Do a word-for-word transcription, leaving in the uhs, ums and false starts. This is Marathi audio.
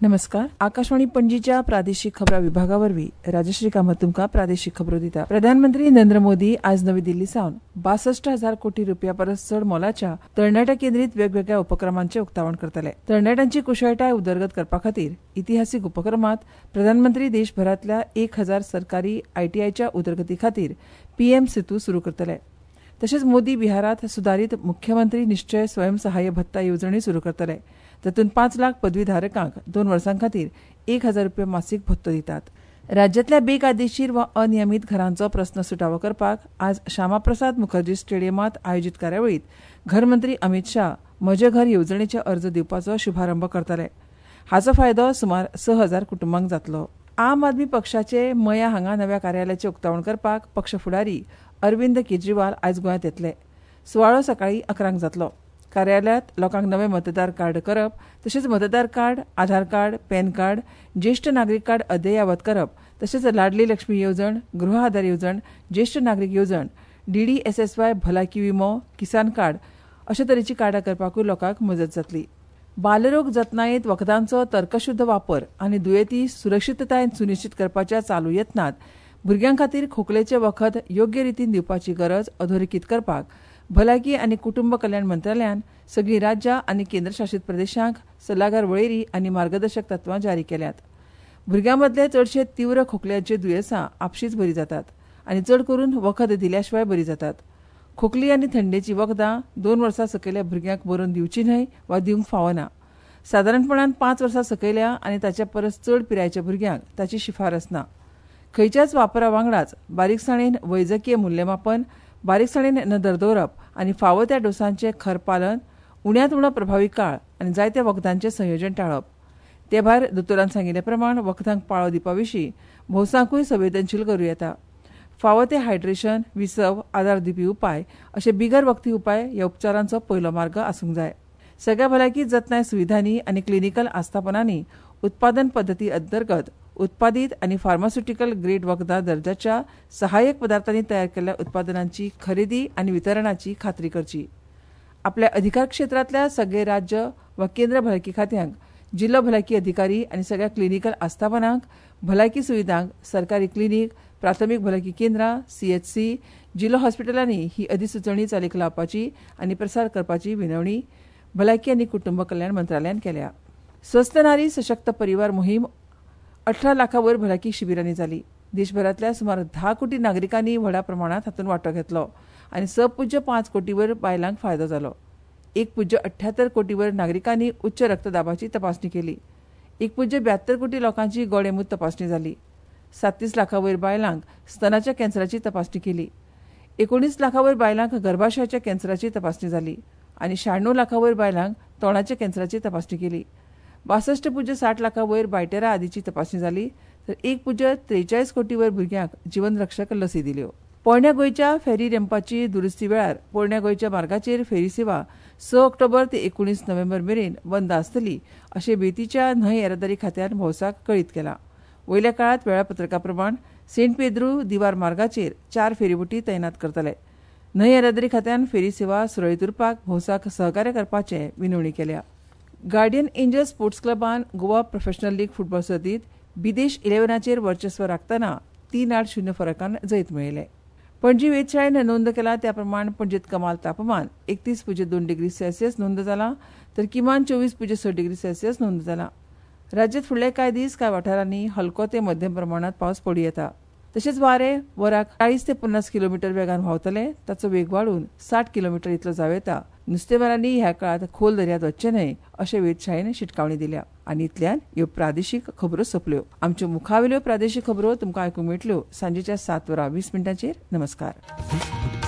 नमस्कार. आकाशवाणी पणजीच्या प्रादेशीक खबरां विभागावरवीं राजश्री कामत तुमकां प्रादेशीक खबरो दिता. प्रधानमंत्री नरेंद्र मोदी आज नवी दिल्ली सावन बासष्ट हजार कोटी रुपया परस चड मोलाच्या तरणाट्या केंद्रीत वेगवेगळ्या उपक्रमांचे उक्तावण करतले. तरणाट्यांची कुशळटाय उदरगत करपा खातीर इतिहासीक उपक्रमांत प्रधानमंत्री देशभरांतल्या एक हजार सरकारी आयटीआयच्या उदरगती खातीर पीएम सेतू सुरू करतले. तशेंच मोदी बिहारांत सुदारीत मुख्यमंत्री निश्चय स्वयंसहाय्य भत्ता येवजणी सुरू करतले. तातूंत पांच लाख पदवीधारकांक दोन वर्सां खातीर एक हजार रुपया मासीक भत्तो दितात. राज्यांतल्या बेकायदेशीर वा अनियमीत घरांचो प्रस्न सुटावो करपाक आज श्यामाप्रसाद मुखर्जी स्टेडियमांत आयोजीत कार्यावळींत घरमंत्री अमित शाह म्हजे घर येवजणेचे अर्ज दिवपाचो शुभारंभ करतले. हाचो फायदो सुमार स हजार कुटुंबांक जातलो. आम आदमी पक्षाचे मया हांगा नव्या कार्यालयाचे उक्तावण करपाक पक्ष फुडारी अरविंद केजरीवाल आयज गोंयांत येतले. सुवाळो सकाळीं अकरांक जातलो. कार्यालयांत लोकांक नवे मतदार कार्ड करप तशेंच मतदार card, Aadhaar card, PAN card, ज्येश्ठ नागरीक कार्ड अद्ययावत करप तशेंच लाडली लक्ष्मी येवजण, गृह आधार येवजण, ज्येश्ठ नागरीक येवजण, डीडी एसएसव्हाय भलायकी विमो, किसान कार्ड अशे तरेची कार्डां करपाकूय लोकांक मजत जातली. बालरोग जतनायेंत वखदांचो तर्कशुद्ध वापर आनी दुयेंती सुरक्षीतताय सुनिश्चित करपाच्या चालू यत्नांत भुरग्यां खातीर खोकलेचें वखद योग्य रितीन दिवपाची गरज अधोरेखीत करपाक भलायकी आनी कुटुंब कल्याण मंत्रालयान सगळीं राज्यां आनी केंद्रशासीत प्रदेशांक सल्लागार वळेरी आनी मार्गदर्शक तत्वां जारी केल्यात. भुरग्यां मदले चडशे तीव्र खोकल्याची दुयेंसां आपशींच बरी जातात आनी चड करून वखद दिल्या शिवाय बरी जातात. खोकली आनी थंडेची वखदां दोन वर्सां सकयल्या भुरग्यांक बरोवन दिवची न्हय वा दिवंक फावना. सादारणपणान पांच वर्सां सकयल्या आनी ताच्या परस चड पिरायेच्या भुरग्यांक ताची शिफारस ना. खंयच्याच वापरा वांगडाच बारीकसाणेन वैजकीय मूल्यमापन, बारीकसाणेन नदर दवरप आनी फावो त्या डोसांचें खर पालन, उण्यांत उणो प्रभावी काळ आनी जायत्या वखदांचें संयोजन टाळप. ते भायर दोतोरान सांगिल्ले प्रमाण वखदांक पाळो दिवपा विशीं भौसांकूय संवेदनशील करूं येता. फावो ते हायड्रेशन, विसव, आदार दिवपी उपाय अशे बिगर वखदी उपाय ह्या उपचारांचो पयलो मार्ग आसूंक जाय. सगळ्या भलायकी जतनाय सुविधांनी आनी क्लिनिकल आस्थापनांनी उत्पादन पद्दती अंतर्गत उत्पादीत आनी फार्मास्युटिकल ग्रेड वखदां दर्जाच्या सहाय्यक पदार्थांनी तयार केल्ल्या उत्पादनांची खरेदी आनी वितरणाची खात्री करची. आपल्या अधिकार क्षेत्रांतल्या सगळे राज्य वा केंद्र भलायकी खात्यांक, जिल्लो भलायकी अधिकारी आनी सगळ्या क्लिनिकल आस्थापनांक भलायकी सुविधांक, सरकारी क्लिनीक, प्राथमीक भलायकी केंद्रां, सीएचसी, जिल्लो हॉस्पिटलांनी ही अधिसुचोवणी चालीक लावपाची आनी प्रसार करपाची विनवणी भलायकी आनी कुटुंब कल्याण मंत्रालयान केल्या. स्वस्थ नारी सशक्त परिवार मोहीम अठरा लाखां वयर भलायकी शिबिरांनी जाली. देशभरांतल्या सुमार धा कोटी नागरिकांनी व्हडा प्रमाणांत हातूंत वांटो घेतलो आनी स पुज्य पांच कोटी वयर बायलांक फायदो जालो. एक पुज्य अठ्ठ्यात्तर कोटी वयर नागरिकांनी उच्च रक्तदाबाची तपासणी केली. एक पुज्य ब्यात्तर कोटी लोकांची गोडेमूत तपासणी जाली. साततीस लाखां वयर बायलांक स्तनाच्या कॅन्सराची तपासणी केली. एकोणीस लाखां वयर बायलांक गर्भाशयाच्या कॅन्सराची तपासणी जाली आनी शहाण्णव लाखां वयर बायलांक तोंडाच्या कॅन्सराची तपासणी केली. बासष्ट पुज्य साठ लाखां वयर बायटेरा आदीची तपासणी जाली तर एक पुज्य त्रेचाळीस कोटी वयर भुरग्यांक जीवनरक्षक लसी दिल्यो. पोरण्या गोंयच्या फेरी रॅम्पाची दुरुस्ती वेळार पोरण्या गोंयच्या मार्गाचेर फेरी सेवा स ऑक्टोबर ते एकोणीस नोव्हेंबर मेरेन बंद आसतली अशें बेतीच्या न्हंय येरादारी खात्यान भौसाक कळीत केलां. वयल्या काळात वेळापत्रका प्रमाण सेंट पेद्रू दिवार मार्गाचेर चार फेरीबोटी तैनात करतले. न्हंय येरादारी खात्यान फेरी सेवा सुरळीत उरपाक भौसाक सहकार्य करपाचे विनवणी केल्या. गार्डियन एंजल स्पोर्ट्स क्लबान गोवा प्रोफेशनल लीग फुटबॉल सर्तीत बिदेश इलेव्हनाचेर वर्चस्व राखतना तीन आड शून्य फरकान जैत मेळयले. पणजी वेधशाळेन नोंद केला त्या प्रमाण पणजेत कमाल तापमान एकतीस पुज्य दोन डिग्री सेल्सियस नोंद जाला तर किमान चोवीस पुज्य स डिग्री सेल्सियस नोंद जाला. राज्यात फुडले कांय दीस कांय वाठारांनी हलको ते मध्यम प्रमाणात पावस पडूं येता. तशेंच वारे वराक चाळीस ते पन्नास किलोमीटर वेगान व्हांवतले. ताचो वेग वाडून साठ किलोमीटर इतलो जाव येता. नुस्तेमारांनी ह्या काळात खोल दर्यांत वच्चे न्हय अशें वेधशाळेन शिटकावणी दिल्या. आनी इतल्यान ह्यो प्रादेशीक खबरो सोंपल्यो. आमच्यो मुखावेल्यो प्रादेशीक खबरो तुमकां आयकूंक मेळटल्यो सांजेच्या सात वरां वीस मिनटांचेर. नमस्कार.